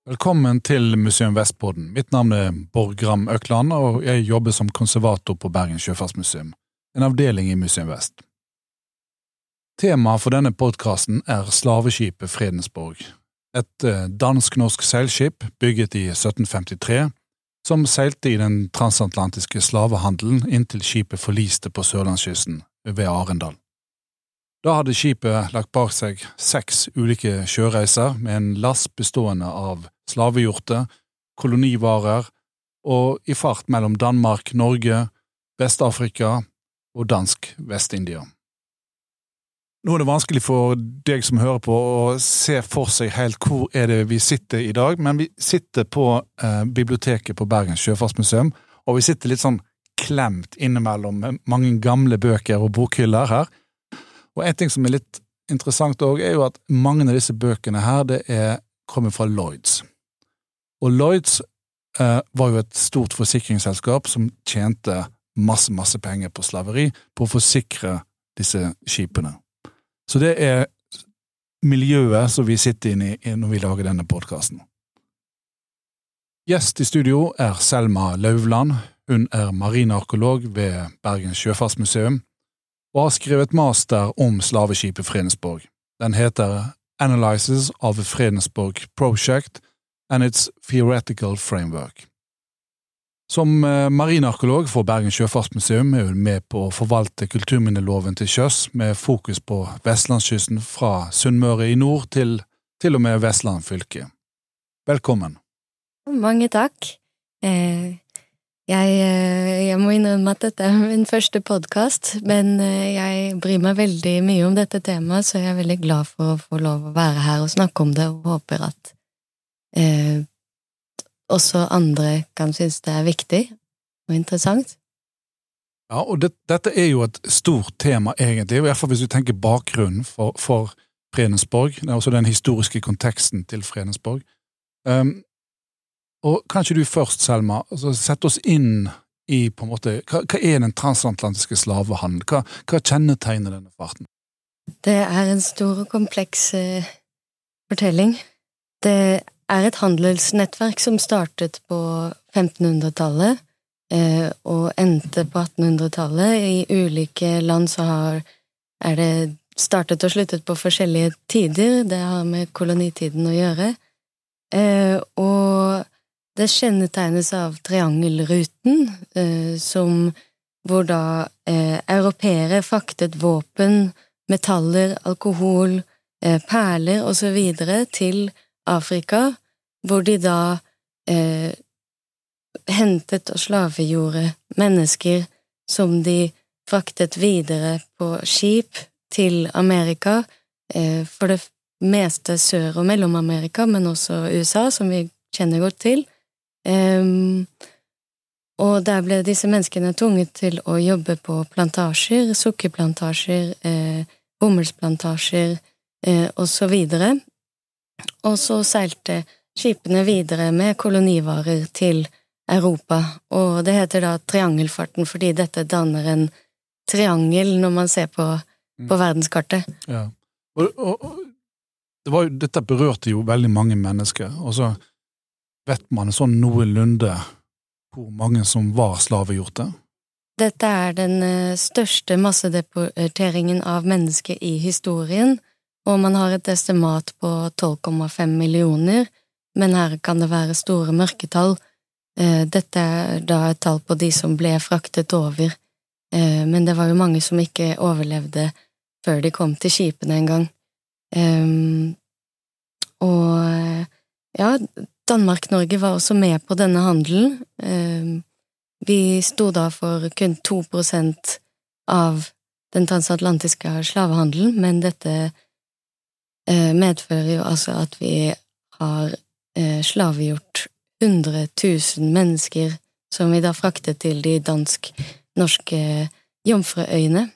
Velkommen til Museum Vestpodden. Mitt navn Borg Gram Økland, og jeg jobber som konservator på Bergen Sjøfartsmuseum, en avdeling i Museum Vest. Temaet for denne podcasten slaveskipet Fredensborg, et dansk-norsk seilskip bygget i 1753, som seilte i den transatlantiske slavehandelen inntil skipet forliste på Sørlandskysten ved Arendal. Da hadde skipet lagt bak seg 6 ulike sjøreiser med en last bestående av slavehjorte, kolonivarer og i fart mellom Danmark, Norge, Vest-Afrika og dansk Vest-India. Nå det vanskelig for deg som hører på å se for seg helt hvor det vi sitter i dag, men vi sitter på biblioteket på Bergen Sjøfartsmuseum, og vi sitter litt sånn klemt innimellom mange gamle bøker og bokhyller her. Og en ting som litt interessant også jo at mange av disse bøkene her, det kommer fra Lloyds. Og Lloyds var jo et stort forsikringsselskap som tjente masse penger på slaveri på å forsikre disse skipene. Så det miljøet som vi sitter inne i når vi lager denne podcasten. Gjest i studio Selma Lauvland. Hun marinearkeolog ved Bergen Sjøfartsmuseum og har skrevet master om slaveskipet Fredensborg. Den heter Analysis of the Fredensborg Project and its Theoretical Framework. Som marinearkeolog for Bergen Sjøfartsmuseum hun med på å forvalte kulturminneloven til sjøs med fokus på Vestlandskysten fra Sunnmøre i nord til og med Vestland fylke. Velkommen. Mange takk. Jeg må innrømme at dette min første podcast, men jeg bryr meg veldig mye om dette temaet, så jeg veldig glad for å få lov å være her og snakke om det, og håper at også andre kan synes det viktig og interessant. Ja, og dette jo et stort tema egentlig, i hvert fall hvis du tenker bakgrunnen for Fredensborg, det også den historiske konteksten til Fredensborg. Og kanskje du først, Selma, sett oss inn i på en måte, hva den transatlantiske slavehandel? Hva kjennetegner denne farten? Det en stor og kompleks fortelling. Det et handelsnettverk som startet på 1500-tallet og endte på 1800-tallet. I ulike land så det startet og sluttet på forskjellige tider. Det har med kolonitiden å gjøre. Og det kjennetegnes av triangelruten, hvor da europeere faktet våpen, metaller, alkohol, perler og så videre til Afrika, hvor de da hentet og slavegjorde mennesker som de fraktet videre på skip til Amerika, for det meste Sør- og Mellom-Amerika, men også USA, som vi kjenner godt til. Og der ble disse menneskene tvunget til å jobbe på plantasjer, sukkerplantasjer, bomullsplantasjer og så videre. Og så seilte skipene videre med kolonivarer til Europa, og det heter da triangelfarten, fordi dette danner en triangel når man ser på verdenskartet. Ja, og dette berørte jo veldig mange mennesker, og så vet man sånn noenlunde hvor mange som var slavegjorte? Dette den største massedeporteringen av mennesker i historien, og man har et estimat på 12,5 millioner, men her kan det være store mørketall. Dette da et tall på de som ble fraktet over, men det var jo mange som ikke overlevde før de kom til skipene en gang. Og ja, Danmark-Norge var også med på denne handelen. Vi stod da for kun 2% av den transatlantiske slavehandelen, men dette medfører jo altså at vi har slavegjort 100 000 mennesker som vi da fraktet til de dansk-norske Jomfruøyene.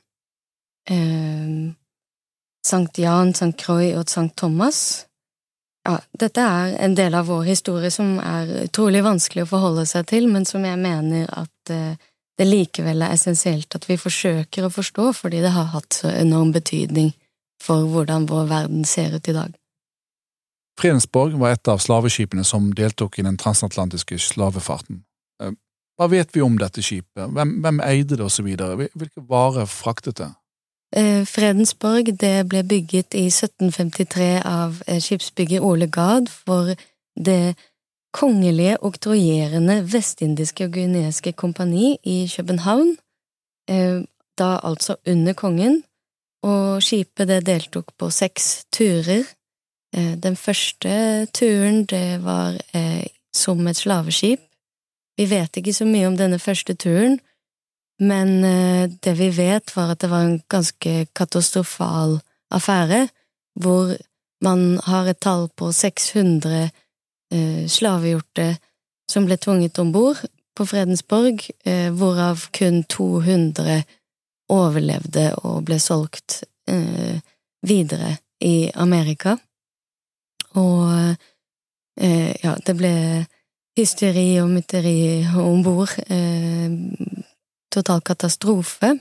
Sankt Jan, Sankt Croix og Sankt Thomas. Ja, dette en del av vår historie som utrolig vanskelig å forholde seg til, men som jeg mener at det likevel essensielt at vi forsøker å forstå, fordi det har hatt så enorm betydning for hvordan vår verden ser ut i dag. Fredensborg var et av slaveskipene som deltok i den transatlantiske slavefarten. Hva vet vi om dette skipet? Hvem eide det og så videre? Hvilke varer fraktet det? Fredensborg det ble bygget i 1753 av skipsbygger Ole Gard for det kongelige oktroyerende vestindiske og guineske kompani i København, da altså under kongen, og skipet det deltok på 6 turer. Den første turen det var som et slaveskip. Vi vet ikke så mye om denne første turen, men det vi vet var at det var en ganske katastrofal affære, hvor man har et tall på 600 slavehjorte som ble tvunget ombord på Fredensborg, hvorav kun 200 overlevde og ble solgt videre i Amerika. Og ja, det ble hysteri og mytteri ombord, total katastrofe.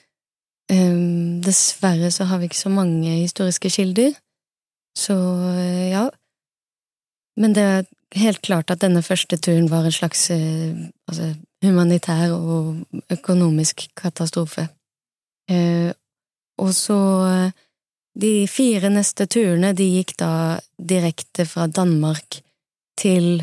Dessverre så har vi ikke så mange historiske kilder, så ja. Men det er helt klart at denne første turen var en slags humanitær og økonomisk katastrofe. Og så de 4 neste turene, de gikk da direkte fra Danmark til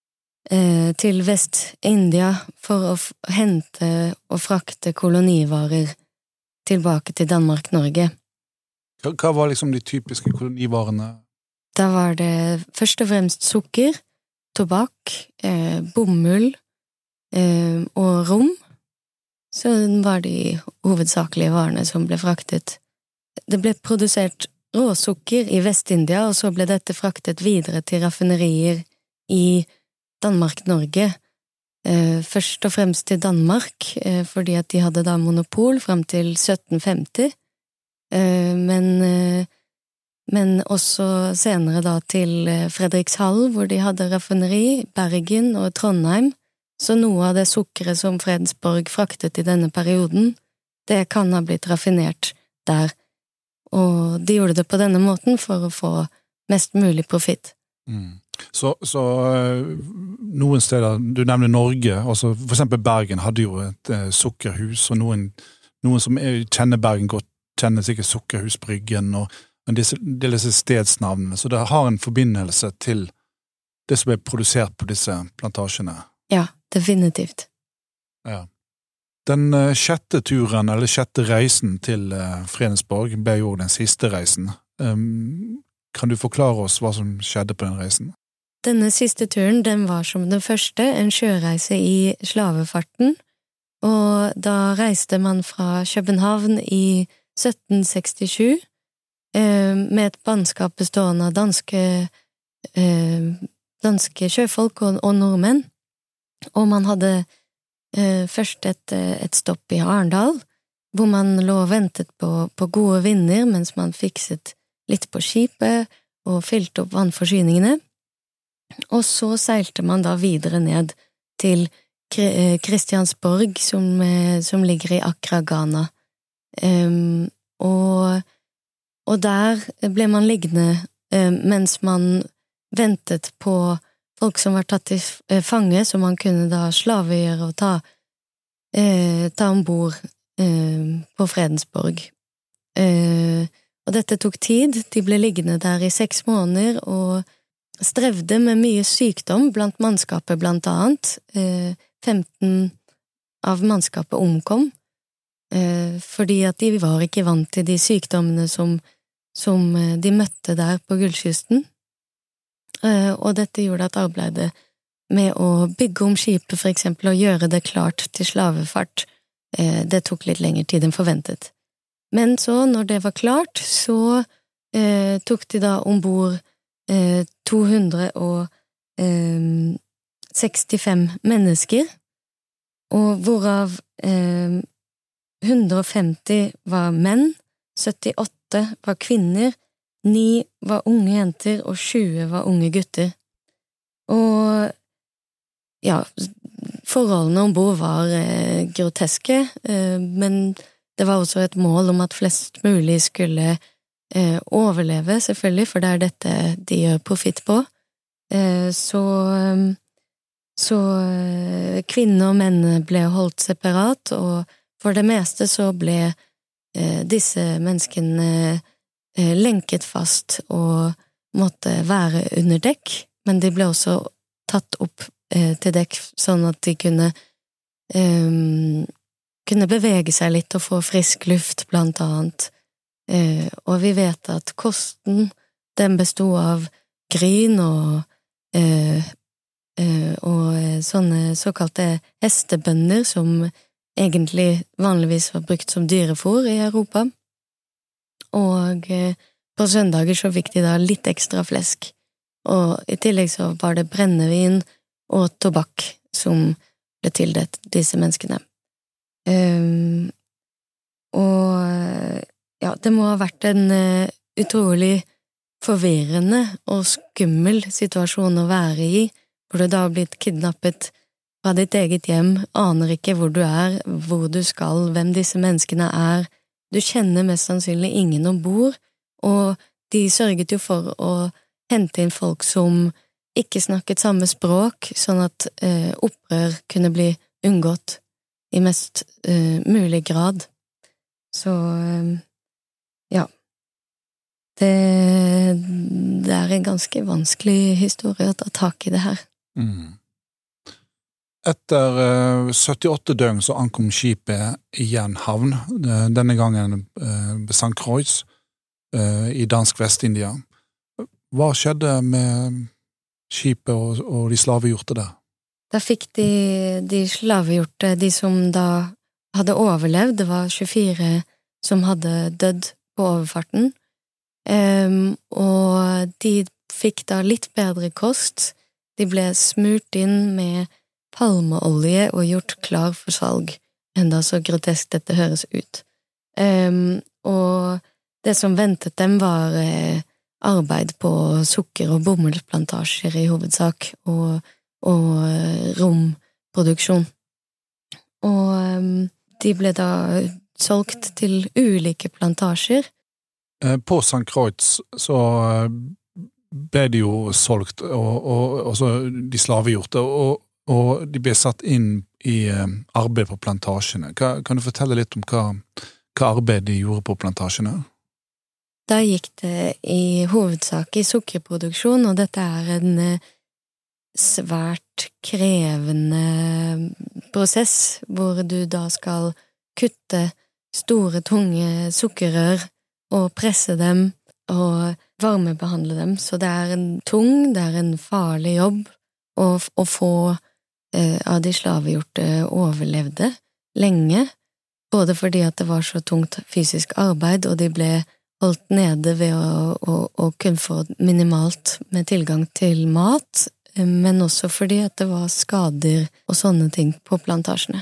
Vest-India for å hente og frakte kolonivarer tilbake til Danmark-Norge. Hva var liksom de typiske kolonivarene? Da var det først og fremst sukker, tobakk, bomull og rom. Så var de hovedsakelige varene som ble fraktet. Det ble produsert råsukker i Vest-India, og så ble dette fraktet videre til raffinerier i Danmark-Norge. Først og fremst til Danmark, fordi at de hadde da monopol frem til 1750, men også senere da til Fredrikshall, hvor de hadde raffineri, Bergen og Trondheim. Så noe av det sukkeret som Fredensborg fraktet i denne perioden, det kan ha blitt raffinert der. Og de gjorde det på denne måten for å få mest mulig profitt. Så noen steder, du nevner Norge, altså for eksempel Bergen hadde jo et sukkerhus, og noen som kjenner Bergen godt, kjenner sikkert Sukkerhusbryggen, men disse stedsnavnene, så det har en forbindelse til det som er produsert på disse plantasjene. Ja, definitivt. Ja. Den 6. turen, eller 6. reisen til Fredensborg, ble jo den siste reisen. Kan du forklare oss hva som skjedde på den reisen? Denne siste turen, den var som den første, en sjøreise i slavefarten, og da reiste man fra København i 1767 med et mannskap bestående av danske sjøfolk og nordmenn, og man hadde først et stopp i Arendal, hvor man lå og ventet på gode vinder mens man fikset litt på skipet og fylte opp vannforsyningene. Og så seilte man da videre ned til Kristiansborg, som ligger i Accra, Ghana. Og der ble man liggende mens man ventet på folk som var tatt i fange, som man kunne da slavegjøre og ta ombord på Fredensborg. Og dette tok tid. De ble liggende der i 6 måneder og strevde med mye sykdom blant mannskapet blant annet. 15 av mannskapet omkom, fordi at de var ikke vant til de sykdommene som de møtte der på Gullkysten. Og dette gjorde at arbeidet med å bygge om skipet for eksempel og gjøre det klart til slavefart, det tok litt lengre tid enn forventet. Men så, når det var klart, så tok de da ombord 265 mennesker, og hvorav 150 var menn, 78 var kvinner, 9 var unge jenter, og 20 var unge gutter. Og ja, forholdene ombord var groteske, men det var også et mål om at flest mulig skulle overleve, selvfølgelig, for det dette de gjør profitt på. Så kvinner og menn ble holdt separat, og for det meste så ble disse menneskene lenket fast og måtte være under dekk, men de ble også tatt opp til dekk sånn at de kunne bevege seg litt og få frisk luft, blant annet. Og vi vet at kosten, den bestod av gryn og sånne såkalte hestebønner som egentlig vanligvis var brukt som dyrefôr i Europa. Og på søndager så fikk de da litt ekstra flesk. Og i tillegg så var det brennevin og tobakk som ble tildelt disse menneskene. Og ja, det må ha vært en utrolig forvirrende og skummel situasjon å være i, hvor du da har blitt kidnappet fra ditt eget hjem, aner ikke hvor du hvor du skal, hvem disse menneskene du kjenner mest sannsynlig ingen ombord, og de sørget jo for å hente inn folk som ikke snakket samme språk, sånn at opprør kunne bli unngått i mest mulig grad. Så ja, det en ganske vanskelig historie å ta tak i det her. Etter 78 døgn så ankom skipet igjen havn, denne gangen ved St. Croix i dansk Vest-India. Hva skjedde med skipet og de slavegjorte der? Da fikk de slavegjorte, de som da hadde overlevd, det var 24 som hadde dødd på overfarten, og de fikk da litt bedre kost. De ble smurt inn med palmeolje og gjort klar for salg, enda så grotesk dette høres ut. Og det som ventet dem var arbeid på sukker- og bomullsplantasjer i hovedsak, og romproduksjon. Og de ble da solgt til ulike plantasjer. På St. Croix så ble de jo solgt, og så de slavegjorte, og de ble satt inn i arbeid på plantasjene. Kan du fortelle litt om hva arbeid de gjorde på plantasjene? Da gikk det i hovedsak i sukkerproduksjon, og dette en svært krevende prosess, hvor du da skal kutte store, tunge sukkerrør og presse dem og varmebehandle dem. Så det en tung, det en farlig jobb å få av de slavegjorte overlevde lenge, både fordi at det var så tungt fysisk arbeid, og de ble holdt nede ved å kun få minimalt med tilgang til mat, men også fordi at det var skader og sånne ting på plantasjene.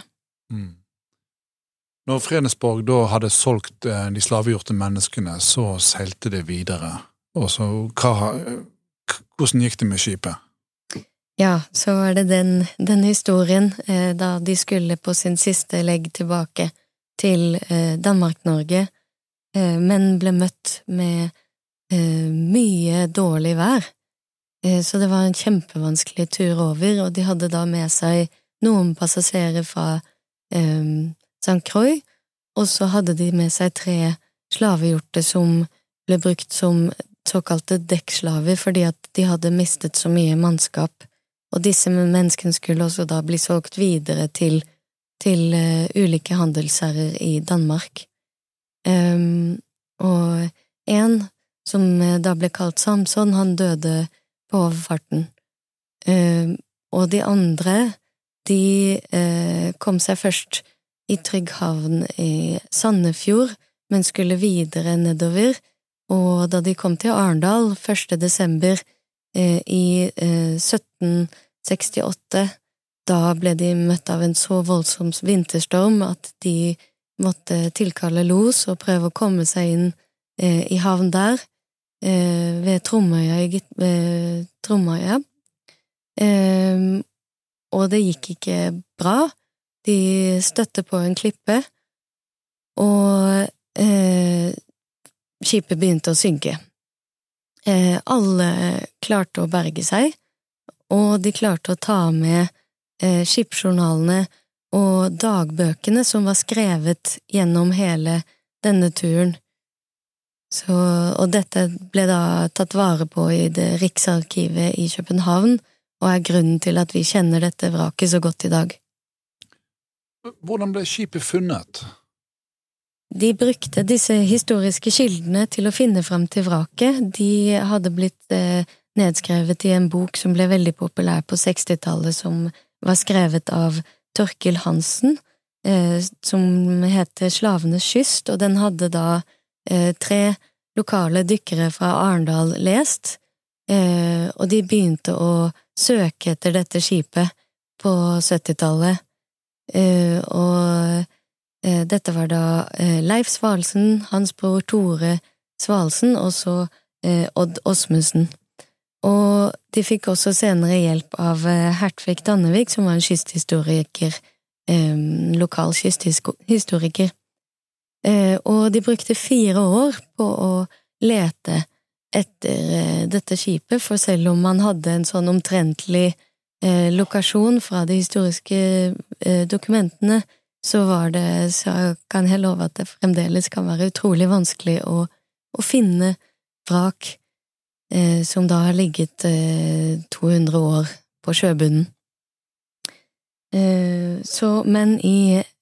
Når Fredensborg da hadde solgt de slavegjorte menneskene, så seilte det videre. Og så, hvordan gikk det med skipet? Ja, så var det den historien da de skulle på sin siste legg tilbake til Danmark-Norge, men ble møtt med mye dårlig vær. Så det var en kjempevanskelig tur over, og de hadde da med seg noen passasjerer fra St. Croix, og så hadde de med seg 3 slavegjorte som ble brukt som såkalte dekkslaver, fordi at de hadde mistet så mye mannskap. Og disse menneskene skulle også da bli solgt videre til ulike handelsherrer i Danmark. Og en som da ble kalt Samson, han døde på overfarten. Og de andre, de kom seg først i trygg havn i Sandefjord, men skulle videre nedover, og da de kom til Arendal 1. desember i 1768, da ble de møtt av en så voldsom vinterstorm at de måtte tilkalle los og prøve å komme seg inn i havn der, ved Tromøya. Og det gikk ikke bra. De støtte på en klippe, og skipet begynte å synke. Alle klarte å berge seg, og de klarte å ta med skipsjournalene og dagbøkene som var skrevet gjennom hele denne turen. Og dette ble da tatt vare på i det Riksarkivet i København, og grunnen til at vi kjenner dette vraket så godt i dag. Hvordan ble skipet funnet? De brukte disse historiske kildene til å finne frem til vraket. De hadde blitt nedskrevet i en bok som ble veldig populær på 60-tallet, som var skrevet av Torkil Hansen, som heter Slavenes kyst, og den hadde da 3 lokale dykkere fra Arendal lest, og de begynte å søke etter dette skipet på 70-tallet, og dette var da Leif Svalesen, hans bror Tore Svalesen, og så Odd Osmundsen. Og de fikk også senere hjelp av Hertvig Dannevik, som var en kysthistoriker, lokal kysthistoriker. Og de brukte 4 år på å lete etter dette skipet, for selv om man hadde en sånn omtrentlig lokasjon fra de historiske dokumentene, så kan jeg love at det fremdeles kan være utrolig vanskelig å finne vrak som da har ligget 200 år på sjøbunnen. Men i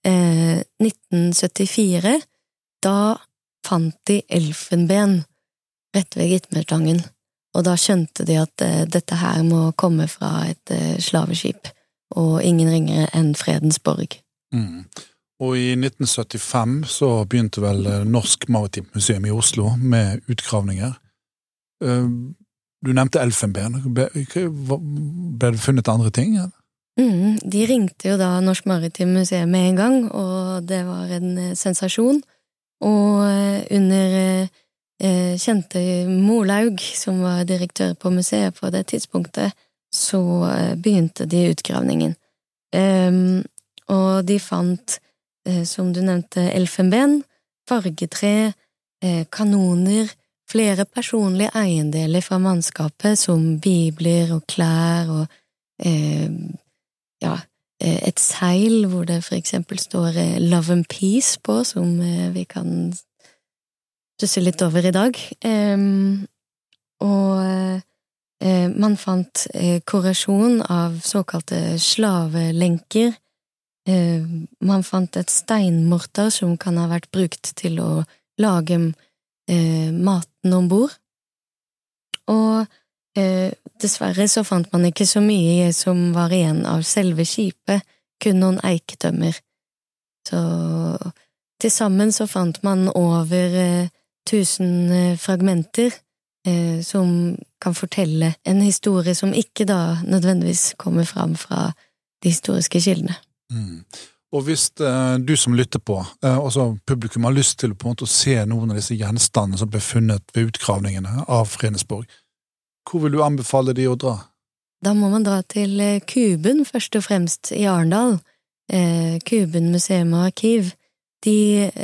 1974, da fant de elfenben rett ved Gitmertangen, og da skjønte de at dette her må komme fra et slaveskip, og ingen ringere enn Fredensborg. Og i 1975 så begynte vel Norsk Maritimt Museum i Oslo med utgravninger. Du nevnte elfenben. Ble det funnet andre ting? De ringte jo da Norsk Maritimt Museum med en gang, og det var en sensasjon. Og under kjente Molaug, som var direktør på museet på det tidspunktet, så begynte de utgravningen. Og de fant, som du nevnte, elfenben, fargetre, kanoner, flere personlige eiendeler fra mannskapet, som bibler og klær og et seil hvor det for eksempel står Love and Peace på, som vi kan stusse litt over i dag. Man fant korrosjon av såkalte slavelenker. Man fant et steinmorter som kan ha vært brukt til å lage maten ombord. Og dessverre så fant man ikke så mye som var igjen av selve skipet, kun noen eiketømmer. Så til sammen så fant man over 1000 fragmenter som kan fortelle en historie som ikke da nødvendigvis kommer fram fra de historiske kildene. Og hvis du som lytter på, også publikum har lyst til på en måte å se noen av disse gjenstandene som ble funnet ved utgravningene av Fredensborg, hvor vil du anbefale de å dra? Da må man dra til Kuben først og fremst i Arendal. Kuben museum og arkiv. De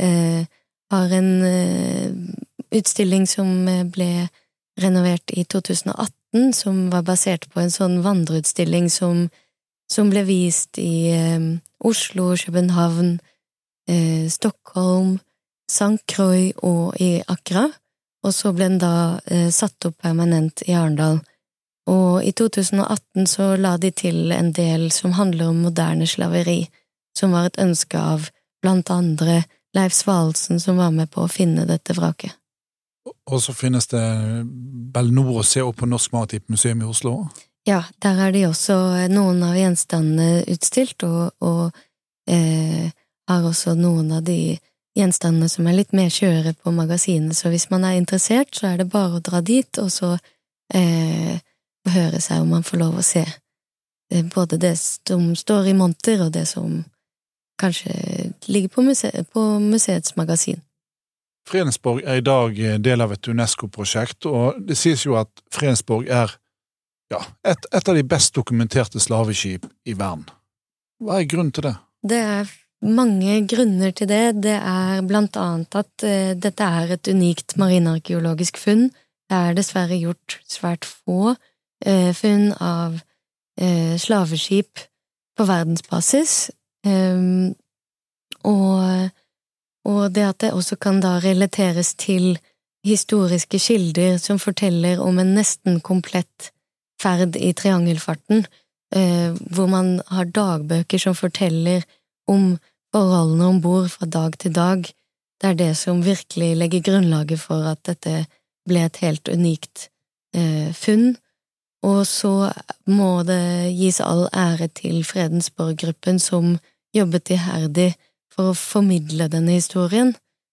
har en utstilling som ble renovert i 2018, som var basert på en sånn vandreutstilling som ble vist i Oslo, København, Stockholm, St. Croix og i Accra, og så ble den da satt opp permanent i Arendal. Og i 2018 så la de til en del som handler om moderne slaveri, som var et ønske av blant andre Leif Svalesen, som var med på å finne dette vraket. Og så finnes det vel noe å se opp på Norsk Maritimt Museum i Oslo? Ja, der er de også noen av gjenstandene utstilt, og har også noen av de gjenstandene som er litt mer kjøre på magasinet, så hvis man er interessert, så er det bare å dra dit, og så høre seg om man får lov å se både det som står i monter, og det som kanskje ligger på museets magasin. Fredensborg er i dag del av et UNESCO-prosjekt, og det sies jo at Fredensborg er et av de best dokumenterte slaveskip i verden. Hva er grunnen til det? Det er mange grunner til det. Det blant annet at dette et unikt marinarkeologisk funn. Det dessverre gjort svært få funn av slaveskip på verdensbasis. Og det at det også kan da relateres til historiske kilder som forteller om en nesten komplett ferd i triangelfarten, hvor man har dagbøker som forteller om forholdene ombord fra dag til dag. Det det som virkelig legger grunnlaget for at dette ble et helt unikt funn. Og så må det gis all ære til Fredensborg-gruppen som jobbet iherdig for å formidle denne historien.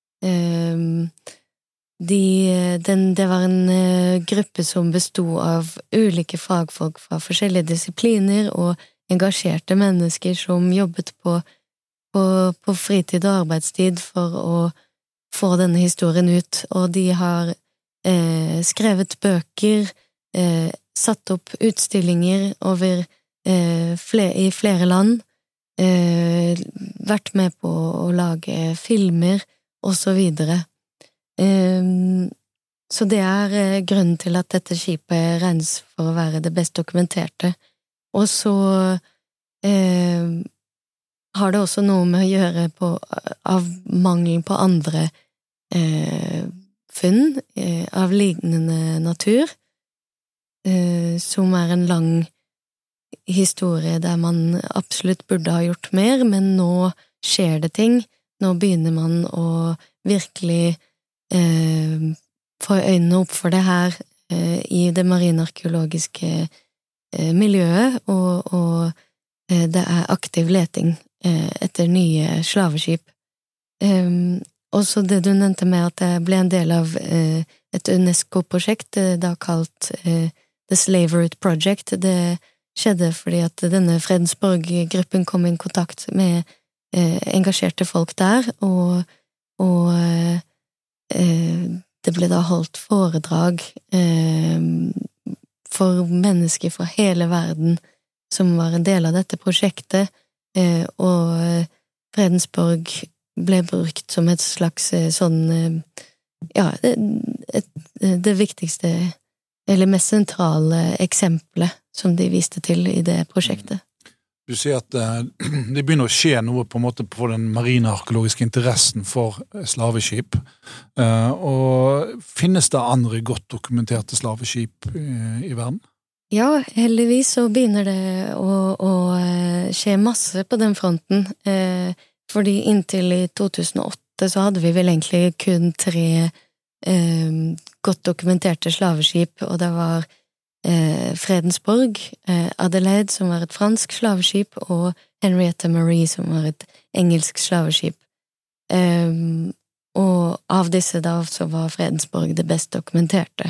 Det var en gruppe som bestod av ulike fagfolk fra forskjellige disipliner og engasjerte mennesker som jobbet på fritid og arbeidstid for å få denne historien ut, og de har skrevet bøker, satt opp utstillinger i flere land, vært med på å lage filmer og så videre. Så det grunnen til at dette skipet regnes for å være det best dokumenterte. Og så har det også noe med å gjøre av mangelen på andre funn av lignende natur, som en lang historie der man absolutt burde ha gjort mer, men nå skjer det ting. Nå begynner man å virkelig få øynene opp for det her i det marinarkeologiske miljøet, og det aktiv leting etter nye slaveskip. Også det du nevnte med at det ble en del av et UNESCO-prosjekt, da kalt The Slavery Project. Det skjedde fordi at denne Fredensborg-gruppen kom i kontakt med engasjerte folk der, og det ble da holdt foredrag for mennesker fra hele verden som var en del av dette prosjektet, og Fredensborg ble brukt som et slags sånn, ja, det viktigste eller mest sentrale eksempelet som de viste til i det prosjektet. Du sier at det begynner å skje noe på en måte på den marinarkeologiske interessen for slaveskip, og finnes det andre godt dokumenterte slaveskip i verden? Ja, heldigvis så begynner det å skje masse på den fronten, fordi inntil i 2008 så hadde vi vel egentlig kun 3 godt dokumenterte slaveskip, og det var Fredensborg, Adelaide, som var et fransk slaveskip, og Henrietta Marie, som var et engelsk slaveskip. Og av disse da så var Fredensborg det best dokumenterte.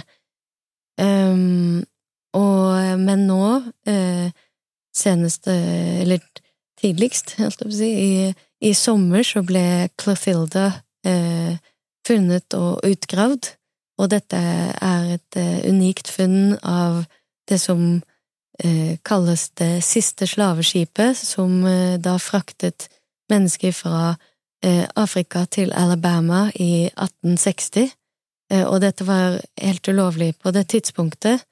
Men nå, senest, eller tidligst, helt å si, i sommer så ble Clothilda funnet og utgravd, og dette et unikt funn av det som kalles det siste slaveskipet, som da fraktet mennesker fra Afrika til Alabama i 1860, og dette var helt ulovlig på det tidspunktet,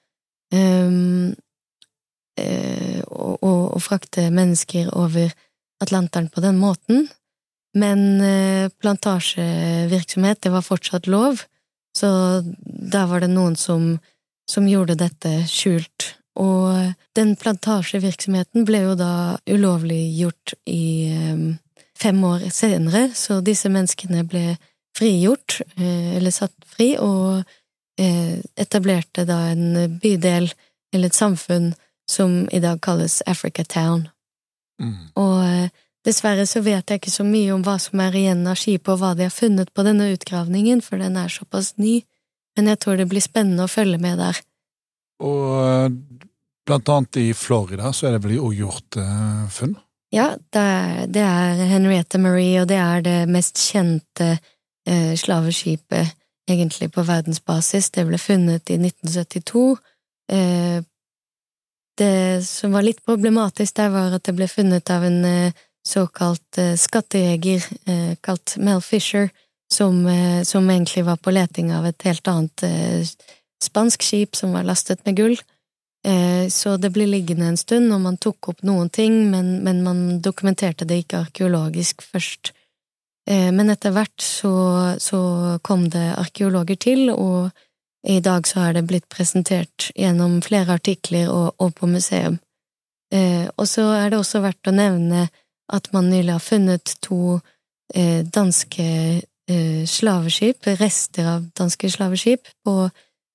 å frakte mennesker over Atlanteren på den måten, men plantasjevirksomhet, det var fortsatt lov, så der var det noen som gjorde dette skjult, og den plantasjevirksomheten ble jo da ulovlig gjort i 5 år senere, så disse menneskene ble frigjort, eller satt fri, og etablerte da en bydel, eller et samfunn, som i dag kalles Africa Town. Og dessverre så vet jeg ikke så mye om hva som igjen av skipet, og hva de har funnet på denne utgravningen, for den såpass ny, men jeg tror det blir spennende å følge med der. Og blant annet i Florida så det vel også gjort funn? Ja, det Henrietta Marie, og det det mest kjente slaveskipet egentlig på verdensbasis. Det ble funnet i 1972. Det som var litt problematisk der var at det ble funnet av en såkalt skattejeger, kalt Mel Fisher, som egentlig var på leting av et helt annet spansk skip som var lastet med gull. Så det ble liggende en stund, og man tok opp noen ting, men man dokumenterte det ikke arkeologisk først. Men etter hvert så kom det arkeologer til, og i dag så er det blitt presentert gjennom flere artikler og på museum. Og så er det også verdt å nevne at man nylig har funnet 2 danske slaveskip, rester av danske slaveskip på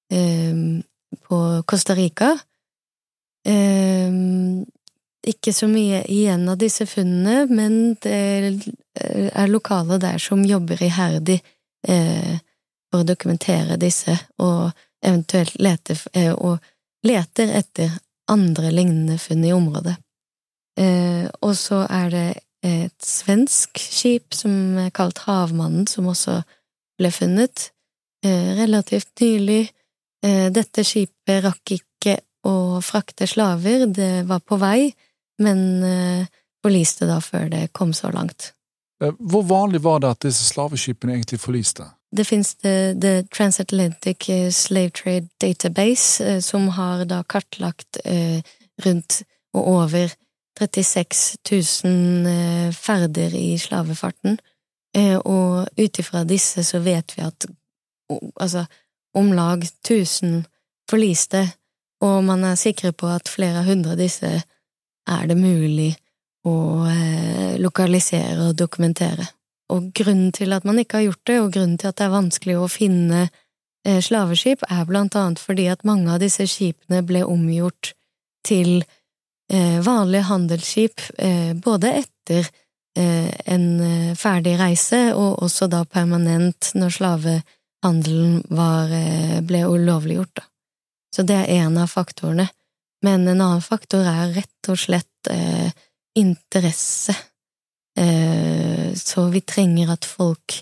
Costa Rica. Ikke så mye igjen av disse funnene, men det er lokale der som jobber iherdig for å dokumentere disse, og eventuelt leter etter andre lignende funn i området. Og så er det et svensk skip som er kalt Havmannen, som også ble funnet relativt nylig. Dette skipet rakk ikke å frakte slaver, det var på vei, men forliste da før det kom så langt. Hvor vanlig var det at disse slaveskipene egentlig forliste? Det finnes The Transatlantic Slave Trade Database, som har da kartlagt rundt og over 36 000 ferder i slavefarten, og utifra disse så vet vi at om lag 1000 forliste, og man er sikre på at flere hundre av disse er det mulig å lokalisere og dokumentere. Og grunnen til at man ikke har gjort det, og grunnen til at det er vanskelig å finne slaveskip, er blant annet fordi at mange av disse skipene ble omgjort til vanlige handelsskip, både etter en ferdig reise, og også da permanent når slavehandelen ble ulovliggjort da. Så det er en av faktorene. Men en annen faktor er rett og slett interesse. Så vi trenger at folk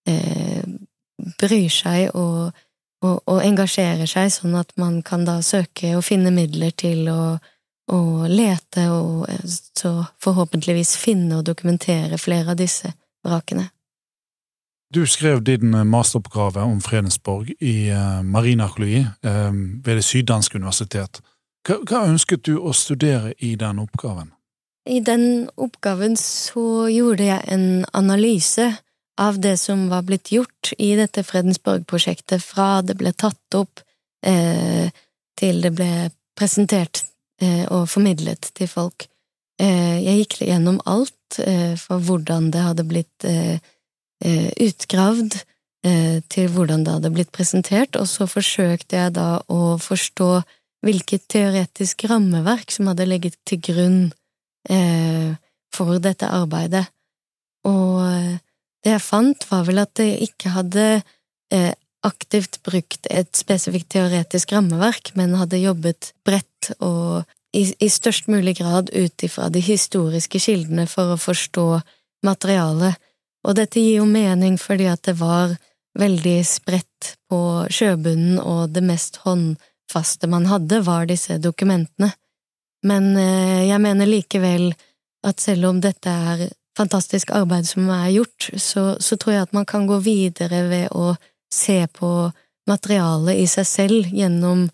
bryr seg og engasjerer seg, sånn at man kan da søke og finne midler til å lete og så forhåpentligvis finne og dokumentere flere av disse vrakene. Du skrev din masteroppgave om Fredensborg i marinarkeologi ved det Syddanske universitet. Hva ønsket du å studere i den oppgaven? I den oppgaven så gjorde jeg en analyse av det som var blitt gjort i dette Fredensborg-prosjektet, fra det ble tatt opp til det ble presentert og formidlet til folk. Jeg gikk gjennom alt for hvordan det hadde blitt utgravd, til hvordan det hadde blitt presentert, og så forsøkte jeg da å forstå hvilket teoretisk rammeverk som hadde legget til grunn for dette arbeidet. Og det jeg fant var vel at det ikke hadde aktivt brukt et spesifikt teoretisk rammeverk, men hadde jobbet bredt og i størst mulig grad ut ifra de historiske kildene for å forstå materialet. Og dette gir jo mening fordi at det var veldig spredt på sjøbunnen, og det mest håndfaste man hadde var disse dokumentene. Men jeg mener likevel at selv om dette er fantastisk arbeid som er gjort, så tror jeg at man kan gå videre ved å se på materialet i seg selv gjennom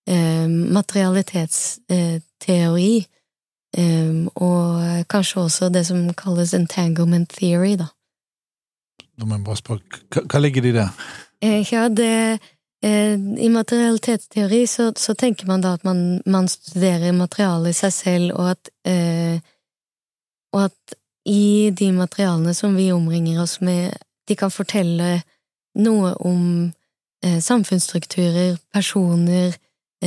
materialitetsteori, og kanskje også det som kalles entanglement theory, da. Da må jeg bare spørre, hva ligger det i det? Ja, i materialitetsteori så tenker man da at man studerer materialet i seg selv, og at i de materialene som vi omringer oss med, de kan fortelle noe om samfunnsstrukturer, personer,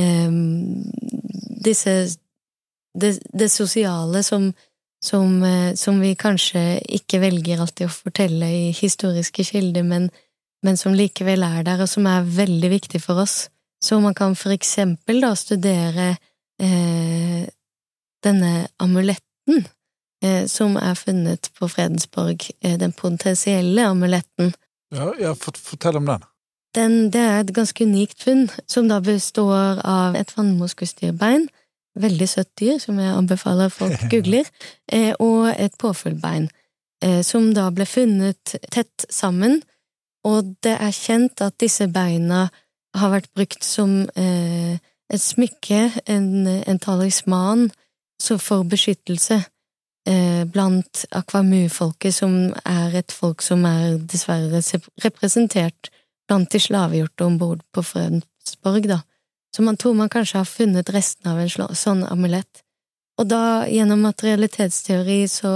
det sosiale som vi kanskje ikke velger alltid å fortelle i historiske kilder, men som likevel er der, og som er veldig viktig for oss. Så man kan for eksempel da studere denne amuletten som er funnet på Fredensborg, den potensielle amuletten. Ja, fortell om den. Det er et ganske unikt funn, som da består av et vannmoskusdyrbein, veldig søtt dyr, som jeg anbefaler folk googler, og et påfuglbein, som da ble funnet tett sammen, og det kjent at disse beina har vært brukt som et smykke, en talisman, så for beskyttelse blant Akvamu-folket, som et folk som dessverre representert blant de slavegjorte ombord på Fredensborg, da. Så man tror man kanskje har funnet resten av en sånn amulett. Og da, gjennom materialitetsteori, så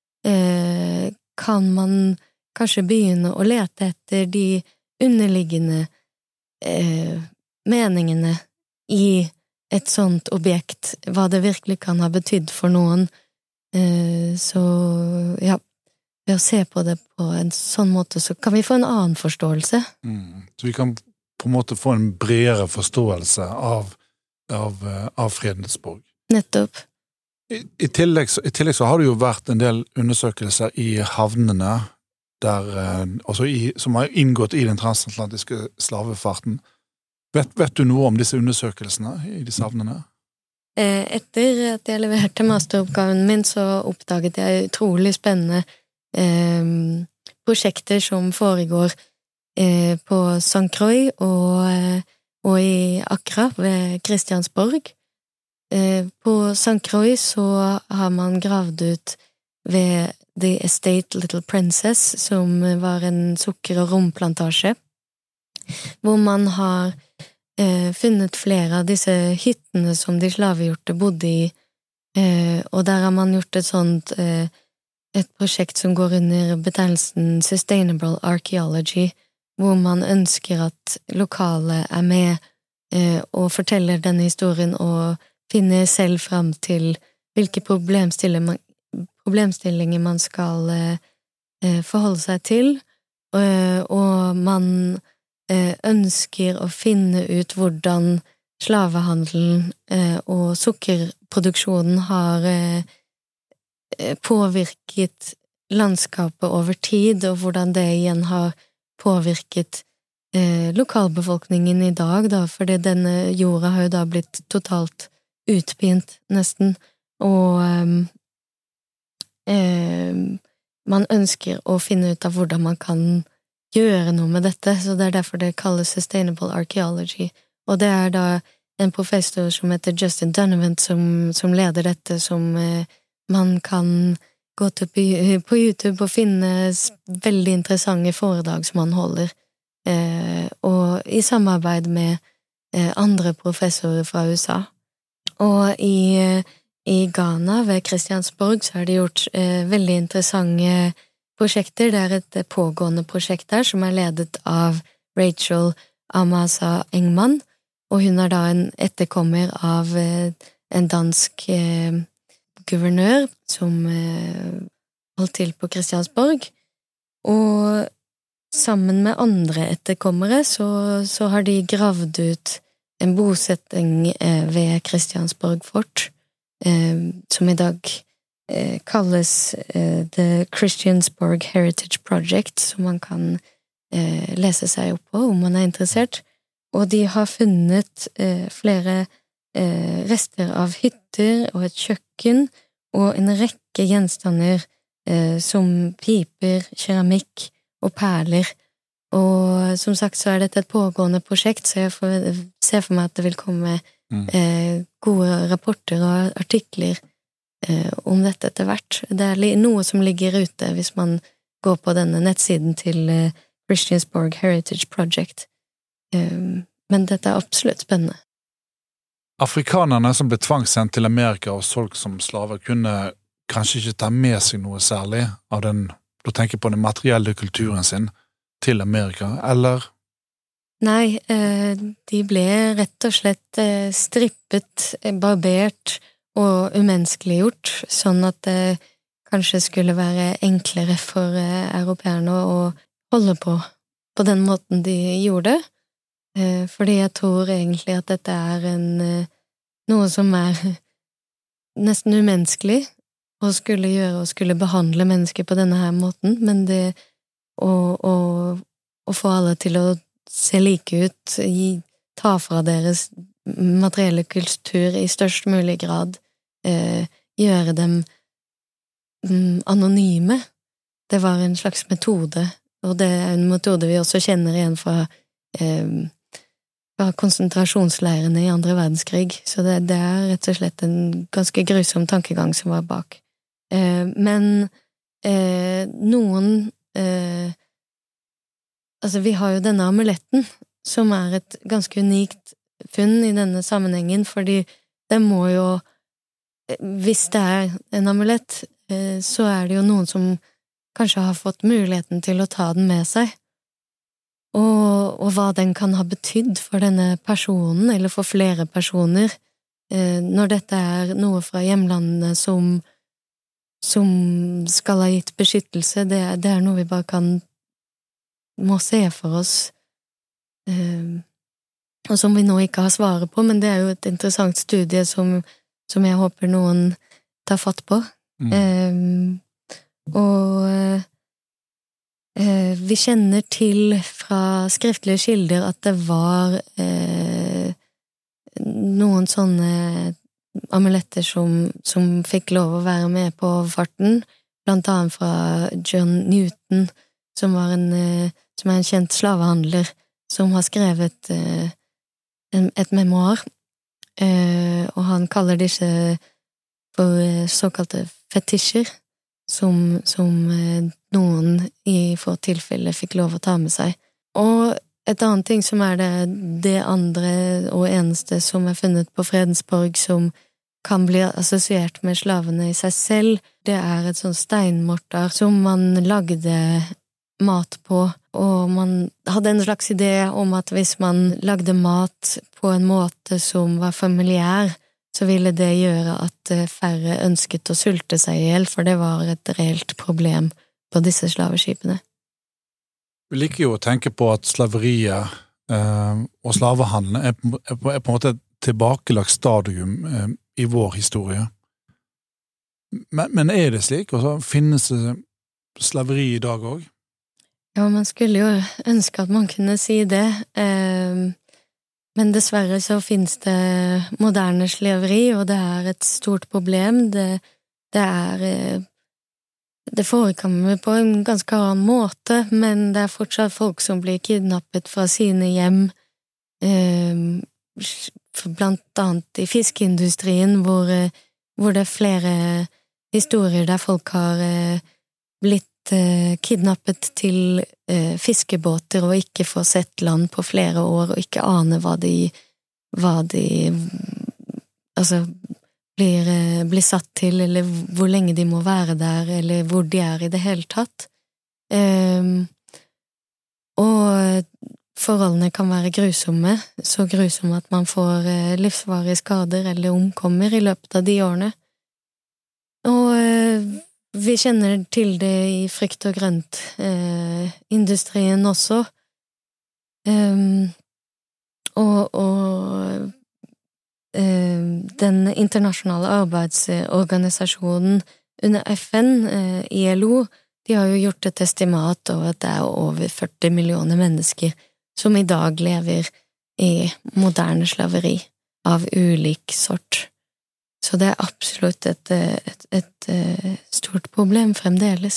kan man kanskje begynne å lete etter de underliggende meningene i et sånt objekt, hva det virkelig kan ha betydd for noen. Så ja, ved å se på det på en sånn måte, så kan vi få en annen forståelse. Så vi kan på en måte få en bredere forståelse av Fredensborg. Nettopp. I tillegg så har det jo vært en del undersøkelser i havnene, som har inngått i den transatlantiske slavefarten. Vet du noe om disse undersøkelsene i disse havnene? Etter at jeg leverte masteroppgaven min, så oppdaget jeg utrolig spennende prosjekter som foregår på St. Croix og i Accra ved Kristiansborg. På St. Croix så har man gravd ut ved The Estate Little Princess, som var en sukker- og romplantasje, hvor man har funnet flere av disse hyttene som de slavegjorte bodde i, og der har man gjort et prosjekt som går under betegnelsen Sustainable Archaeology, hvor man ønsker at lokale med og forteller denne historien og finner selv frem til hvilke problemstillinger man skal forholde seg til, og man ønsker å finne ut hvordan slavehandelen og sukkerproduksjonen har påvirket landskapet over tid, og hvordan det igjen har påvirket lokalbefolkningen i dag, da, fordi denne jorda har jo da blitt totalt utpint, nesten, og man ønsker å finne ut av hvordan man kan gjøre noe med dette, så det derfor det kalles Sustainable Archaeology, og det da en professor som heter Justin Dunavant som leder dette, som man kan gå til på YouTube og finne veldig interessante foredrag som han holder, og i samarbeid med andre professorer fra USA. Og i Ghana, ved Kristiansborg, så har de gjort veldig interessante prosjekter. Det et pågående prosjekt der, som ledet av Rachel Amasa Engman, og hun da en etterkommer av en dansk guvernør som holdt til på Kristiansborg, og sammen med andre etterkommere så har de gravd ut en bosetting ved Kristiansborg fort, som i dag kalles The Kristiansborg Heritage Project, som man kan lese seg opp på om man interessert, og de har funnet flere rester av hytter og et kjøkken og en rekke gjenstander som piper, keramikk og perler, og som sagt så dette et pågående prosjekt, så jeg ser for meg at det vil komme gode rapporter og artikler om dette etter hvert. Det noe som ligger ute hvis man går på denne nettsiden til Kristiansborg Heritage Project. Men dette absolutt spennende. Afrikanerne som ble tvangssendt til Amerika og solgt som slaver kunne kanskje ikke ta med seg noe særlig av den, du tenker på den materielle kulturen sin, til Amerika, eller? Nei, de ble rett og slett strippet, barbert og umenneskeliggjort, sånn at det kanskje skulle være enklere for europeerne å holde på den måten de gjorde, fordi jeg tror egentlig at dette noe som nesten umenneskelig å skulle gjøre og skulle behandle mennesker på denne her måten, men det å få alle til å se like ut, ta fra deres materielle kultur i størst mulig grad, gjøre dem anonyme. Det var en slags metode, og det er en metode vi også kjenner igjen fra konsentrasjonsleirene i andre verdenskrig, så det er rett og slett en ganske grusom tankegang som var bak. Men noen altså vi har jo denne amuletten, som er et ganske unikt funn i denne sammenhengen, fordi det må jo, hvis det er en amulett, så er det jo noen som kanskje har fått muligheten til å ta den med seg, og hva den kan ha betydd for denne personen, eller for flere personer, når dette er noe fra hjemlandene som skal ha gitt beskyttelse, det er noe vi bare må se for oss, og som vi nå ikke har svaret på, men det er jo et interessant studie som jeg håper noen tar fatt på. Og vi kjenner til fra skriftlige kilder at det var noen sånne amuletter som fikk lov å være med på farten, blant annet fra John Newton, som er en kjent slavehandler, som har skrevet et memoar, og han kaller disse for såkalte fetisjer, som noen i få tilfelle fikk lov å ta med seg. Og et annet ting som er det andre og eneste som er funnet på Fredensborg som kan bli assosiert med slavene i seg selv, det er et sånt steinmortar som man lagde mat på, og man hadde en slags idé om at hvis man lagde mat på en måte som var familiær, så ville det gjøre at færre ønsket å sulte seg ihjel, for det var et reelt problem på disse slaveskipene. Vi liker jo å tenke på at slaveriet og slavehandelen er på en måte et tilbakelagt stadium i vår historie. Men er det slik? Og så finnes det slaveri i dag også? Ja, man skulle jo ønske at man kunne si det, men dessverre så finnes det moderne slaveri, og det er et stort problem. Det forekommer på en ganske annen måte, men det er fortsatt folk som blir kidnappet fra sine hjem, blant annet i fiskeindustrien, hvor det er flere historier der folk har blitt kidnappet til fiskebåter og ikke får sett land på flere år og ikke aner hva de altså blir satt til, eller hvor lenge de må være der, eller hvor de er i det hele tatt. Og forholdene kan være grusomme, så grusomme at man får livsvarige skader eller omkommer i løpet av de årene. Og vi kjenner til det i frukt og grønt industrien også. Og den internasjonale arbeidsorganisasjonen under FN, ILO, de har jo gjort et estimat over at det er over 40 millioner mennesker som i dag lever i moderne slaveri av ulik sort. Så det er absolutt et stort problem fremdeles.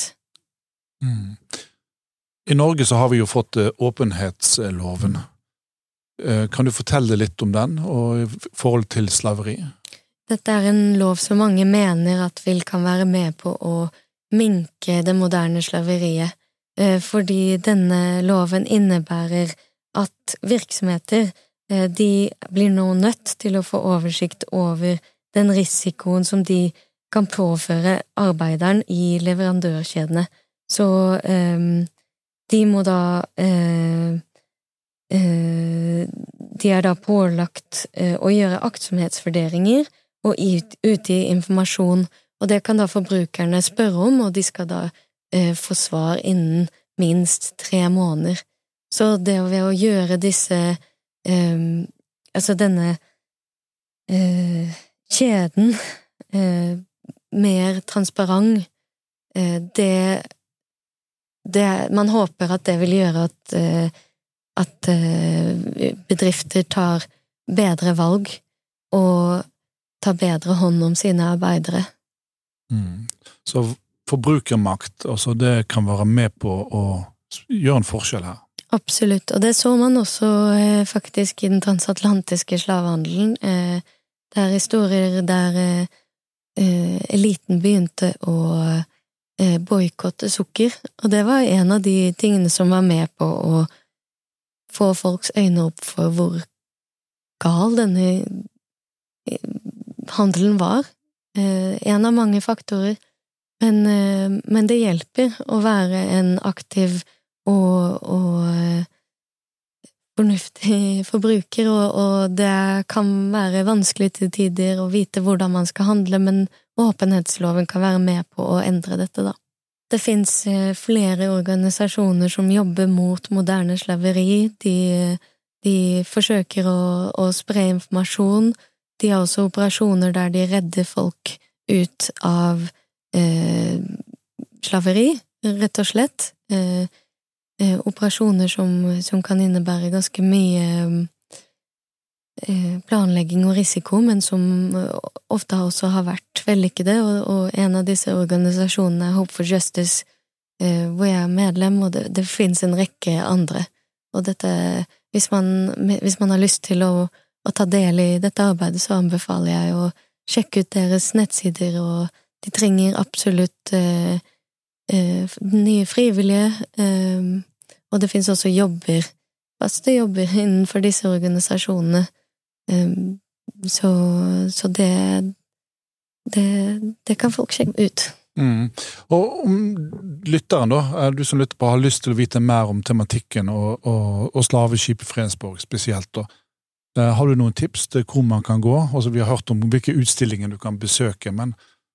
I Norge så har vi jo fått åpenhetsloven. Kan du fortelle litt om den, og i forhold til slaveri? Dette er en lov som mange mener at kan være med på å minke det moderne slaveriet, fordi denne loven innebærer at virksomheter, de blir nå nødt til å få oversikt over den risikoen som de kan påføre arbeideren i leverandørkjedene. Så de må da de er da pålagt å gjøre aktsomhetsvurderinger og utgi informasjon, og det kan da forbrukerne spørre om, og de skal da få svar innen minst 3 måneder. Så det ved å gjøre disse altså denne kjeden mer transparent, man håper at det vil gjøre at bedrifter tar bedre valg og ta bedre hånd om sine arbeidere. Så forbrukermakt, altså det kan være med på å gjøre en forskjell her? Absolutt, og det så man også faktisk i den transatlantiske slavehandelen. Det er historier der eliten begynte å boikotte sukker, og det var en av de tingene som var med på å få folks øyne opp for hvor gal denne handelen var. En av mange faktorer, men det hjelper å være en aktiv og fornuftig forbruker, og det kan være vanskelig til tider å vite hvordan man skal handle, men åpenhetsloven kan være med på å endre dette da. Det finnes flere organisasjoner som jobber mot moderne slaveri. De forsøker å spre informasjon. De har også operasjoner der de redder folk ut av slaveri, rett og slett. Operasjoner som kan innebære ganske mye planlegging og risiko, men som ofte også har vært vellykkede, og en av disse organisasjonene er Hope for Justice, hvor jeg er medlem, og det finnes en rekke andre. Og dette, hvis man har lyst til å ta del i dette arbeidet, så anbefaler jeg å sjekke ut deres nettsider, og de trenger absolutt nye frivillige, og det finnes også faste jobber innenfor disse organisasjonene, så det kan folk sjekke ut. Og om lytteren da, du som lytter på har lyst til å vite mer om tematikken og slaveskip i Fredensborg spesielt da, har du noen tips til hvor man kan gå? Altså, vi har hørt om hvilke utstillinger du kan besøke, men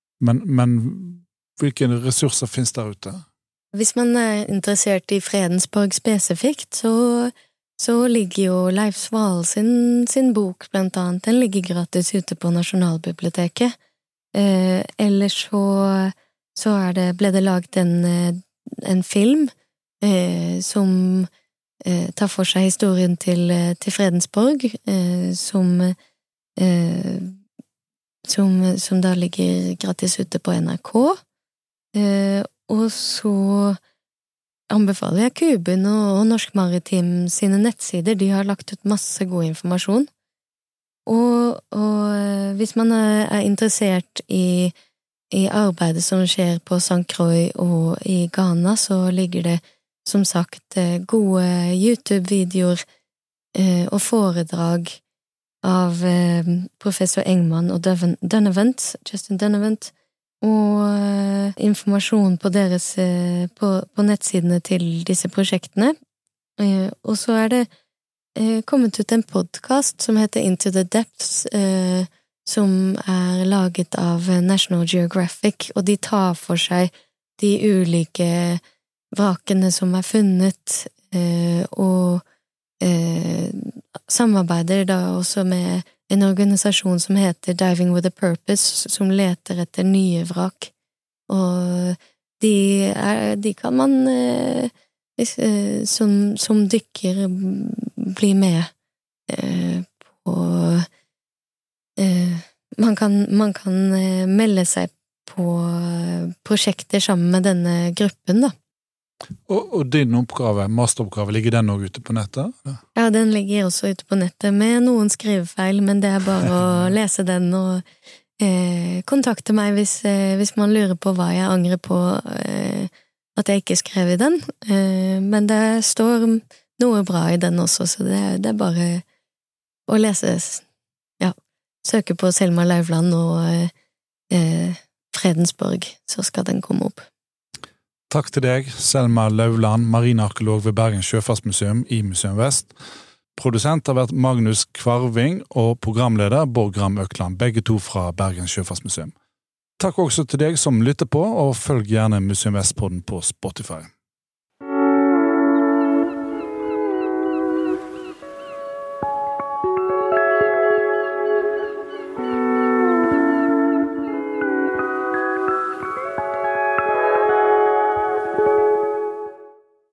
hvilke ressurser finnes der ute? Hvis man er interessert i Fredensborg spesifikt, så ligger jo Leif Sval sin bok, blant annet. Den ligger gratis ute på Nasjonalbiblioteket. Ellers så ble det laget en film som tar for seg historien til Fredensborg, som da ligger gratis ute på NRK. Og så anbefaler jeg Kuben og Norsk Maritim sine nettsider. De har lagt ut masse god informasjon. Og hvis man er interessert i arbeidet som skjer på St. Croix og i Ghana, så ligger det som sagt gode YouTube-videoer og foredrag av professor Engman og Justin Dunavant, og informasjon på deres på nettsidene til disse prosjektene. Og så er det kommet ut en podcast som heter Into the Depths, som er laget av National Geographic, og de tar for seg de ulike vrakene som er funnet, og samarbeider da også med en organisasjon som heter Diving with a Purpose, som leter etter nye vrak. Og de kan man som dykker bli med på man kan melde seg på prosjekter sammen med denne gruppen da. Og din masteroppgave, ligger den også ute på nettet? Ja, den ligger også ute på nettet med noen skrivefeil, men det er bare å lese den og kontakte meg hvis man lurer på hva jeg angrer på at jeg ikke skrev i den. Men det står noe bra i den også, så det er bare å lese, søke på Selma Lauvland og Fredensborg, så skal den komme opp. Takk til deg, Selma Lauvland, marinearkeolog ved Bergens Sjøfartsmuseum i Museum Vest. Produsent har vært Magnus Kvarving og programleder Borgram Økland, begge to fra Bergens Sjøfartsmuseum. Takk også til deg som lytter på, og følg gjerne Museum Vest-podden på Spotify.